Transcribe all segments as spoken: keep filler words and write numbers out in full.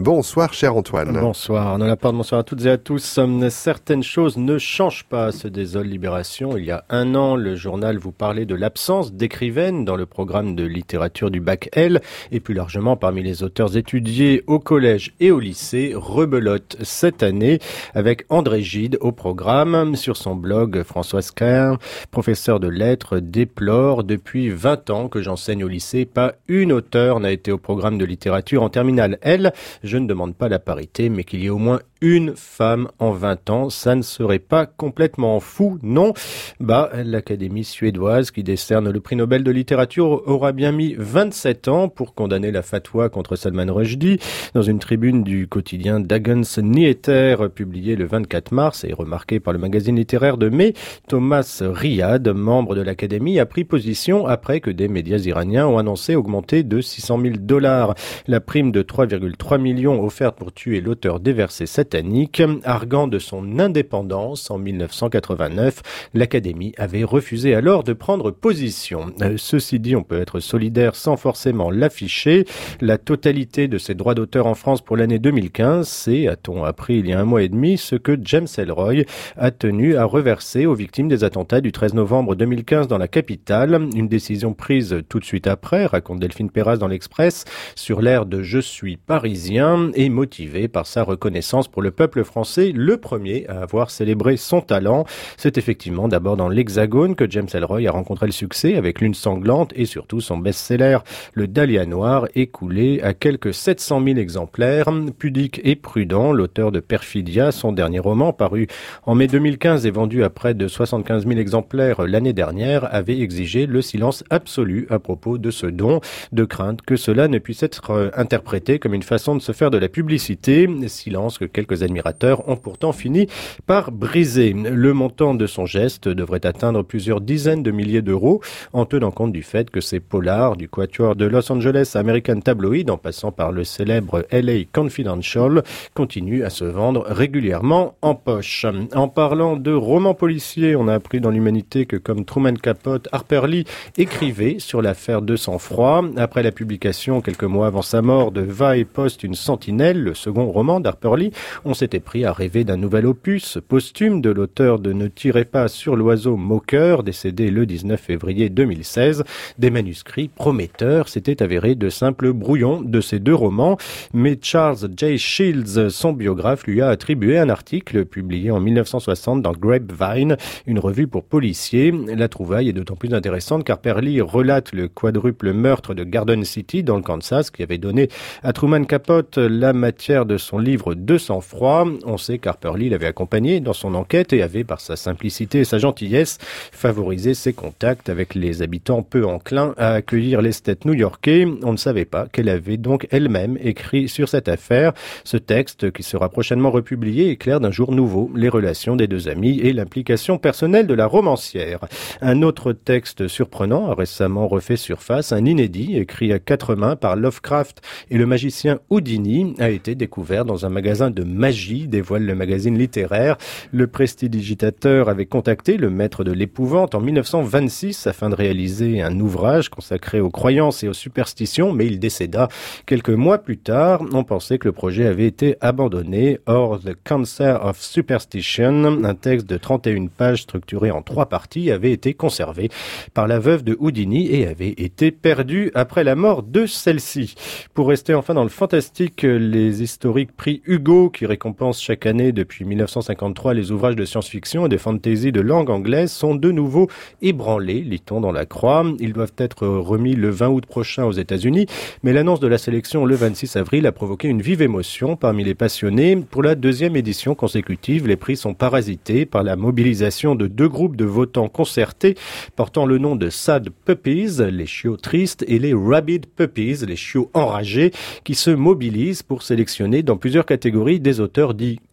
Bonsoir, cher Antoine. Bonsoir, Arnaud Laporte, bonsoir à toutes et à tous. Certaines choses ne changent pas, se désole Libération. Il y a un an, le journal vous parlait de l'absence d'écrivaines dans le programme de littérature du bac L, et plus largement parmi les auteurs étudiés au collège et au lycée. Rebelote cette année avec André Gide au programme. Sur son blog, Françoise Cain, professeur de lettres, déplore depuis vingt ans que j'enseigne au lycée. Pas une auteure n'a été au programme de littérature en terminale L. Je ne demande pas la parité, mais qu'il y ait au moins une femme en vingt ans, ça ne serait pas complètement fou, non? Bah, l'Académie suédoise qui décerne le prix Nobel de littérature aura bien mis vingt-sept ans pour condamner la fatwa contre Salman Rushdie. Dans une tribune du quotidien Dagens Nyheter, publiée le vingt-quatre mars et remarquée par le magazine littéraire de mai, Thomas Riyad, membre de l'Académie, a pris position après que des médias iraniens ont annoncé augmenter de six cent mille dollars la prime de trois virgule trois millions offerte pour tuer l'auteur des versets sataniques. Arguant de son indépendance en mille neuf cent quatre-vingt-neuf, l'Académie avait refusé alors de prendre position. Euh, ceci dit, on peut être solidaire sans forcément l'afficher. La totalité de ses droits d'auteur en France pour l'année deux mille quinze, c'est, a-t-on appris il y a un mois et demi, ce que James Ellroy a tenu à reverser aux victimes des attentats du treize novembre deux mille quinze dans la capitale. Une décision prise tout de suite après, raconte Delphine Perras dans l'Express, sur l'air de « Je suis parisien » et motivée par sa reconnaissance pour le peuple français, le premier à avoir célébré son talent. C'est effectivement d'abord dans l'Hexagone que James Ellroy a rencontré le succès avec Lune sanglante et surtout son best-seller, Le Dahlia noir, écoulé à quelques sept cent mille exemplaires. Pudique et prudent, l'auteur de Perfidia, son dernier roman, paru en mai deux mille quinze et vendu à près de soixante-quinze mille exemplaires l'année dernière, avait exigé le silence absolu à propos de ce don, de crainte que cela ne puisse être interprété comme une façon de se faire de la publicité, silence que quelques admirateurs ont pourtant fini par briser. Le montant de son geste devrait atteindre plusieurs dizaines de milliers d'euros, en tenant compte du fait que ces polars du quatuor de Los Angeles American Tabloid, en passant par le célèbre L A Confidential, continuent à se vendre régulièrement en poche. En parlant de romans policiers, on a appris dans l'Humanité que, comme Truman Capote, Harper Lee écrivait sur l'affaire de sang-froid. Après la publication, quelques mois avant sa mort, de Va et Poste, une sentinelle, le second roman d'Harper Lee, on s'était pris à rêver d'un nouvel opus posthume de l'auteur de Ne tirez pas sur l'oiseau moqueur, décédé le dix-neuf février deux mille seize. Des manuscrits prometteurs s'étaient avérés de simples brouillons de ces deux romans, mais Charles J. Shields, son biographe, lui a attribué un article publié en mille neuf cent soixante dans Grapevine, une revue pour policiers. La trouvaille est d'autant plus intéressante qu'Harper Lee relate le quadruple meurtre de Garden City dans le Kansas qui avait donné à Truman Capote la matière de son livre De sang-froid. On sait qu'Harper Lee l'avait accompagné dans son enquête et avait, par sa simplicité et sa gentillesse, favorisé ses contacts avec les habitants peu enclins à accueillir l'esthète new-yorkais. On ne savait pas qu'elle avait donc elle-même écrit sur cette affaire. Ce texte, qui sera prochainement republié, éclaire d'un jour nouveau les relations des deux amis et l'implication personnelle de la romancière. Un autre texte surprenant a récemment refait surface, un inédit écrit à quatre mains par Lovecraft et le magicien Houdini a été découvert dans un magasin de magie, dévoile le magazine littéraire. Le prestidigitateur avait contacté le maître de l'épouvante en mille neuf cent vingt-six afin de réaliser un ouvrage consacré aux croyances et aux superstitions, mais il décéda quelques mois plus tard. On pensait que le projet avait été abandonné. Or, The Cancer of Superstition, un texte de trente et une pages structuré en trois parties, avait été conservé par la veuve de Houdini et avait été perdu après la mort de celle-ci. Pour rester enfin dans le fantastique, les historiques prix Hugo, qui récompense chaque année depuis mille neuf cent cinquante-trois les ouvrages de science-fiction et de fantasy de langue anglaise, sont de nouveau ébranlés, lit-on dans la Croix. Ils doivent être remis le vingt août prochain aux États-Unis, mais l'annonce de la sélection le vingt-six avril a provoqué une vive émotion parmi les passionnés. Pour la deuxième édition consécutive, les prix sont parasités par la mobilisation de deux groupes de votants concertés portant le nom de Sad Puppies, les chiots tristes, et les Rabid Puppies, les chiots enragés, qui se mobilisent pour sélectionner dans plusieurs catégories des auteurs dits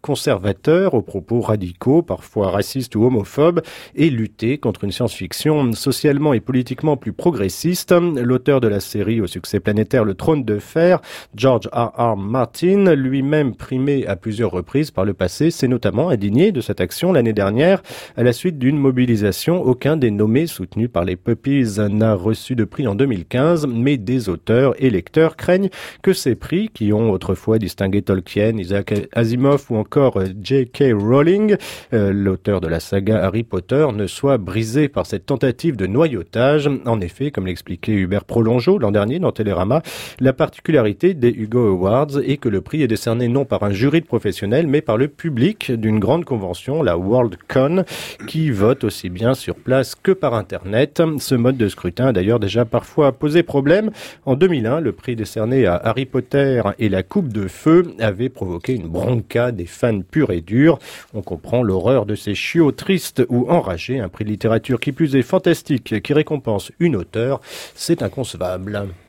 conservateur aux propos radicaux, parfois racistes ou homophobes, et lutter contre une science-fiction socialement et politiquement plus progressiste. L'auteur de la série au succès planétaire Le Trône de Fer, George R. R. Martin, lui-même primé à plusieurs reprises par le passé, s'est notamment indigné de cette action l'année dernière à la suite d'une mobilisation. Aucun des nommés soutenus par les Puppies n'a reçu de prix en deux mille quinze, mais des auteurs et lecteurs craignent que ces prix, qui ont autrefois distingué Tolkien, Isaac Asimov ou encore J K. Rowling, euh, l'auteur de la saga Harry Potter, ne soient brisés par cette tentative de noyautage. En effet, comme l'expliquait Hubert Prolongeau l'an dernier dans Télérama, la particularité des Hugo Awards est que le prix est décerné non par un jury de professionnels, mais par le public d'une grande convention, la Worldcon, qui vote aussi bien sur place que par Internet. Ce mode de scrutin a d'ailleurs déjà parfois posé problème. En deux mille un, le prix décerné à Harry Potter et la Coupe de Feu avait provoqué une bronca des fans purs et durs. On comprend l'horreur de ces chiots tristes ou enragés. Un prix de littérature qui plus est fantastique, qui récompense une auteure, c'est inconcevable.